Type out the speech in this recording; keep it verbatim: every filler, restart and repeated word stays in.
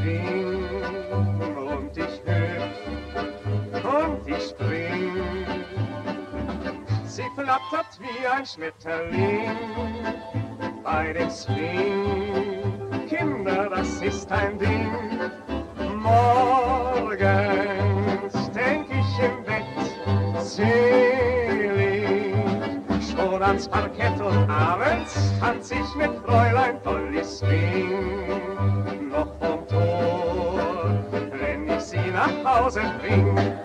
swing und ich hüpf und ich spring. Sie flattert wie ein Schmetterling bei dem Swing. Kinder, das ist ein Ding. Morgens denk ich im Bett, selig, schon ans Parkett und abends tanz ich mit Fräulein Polly Swing. Noch vom Tor, wenn ich sie nach Hause bring.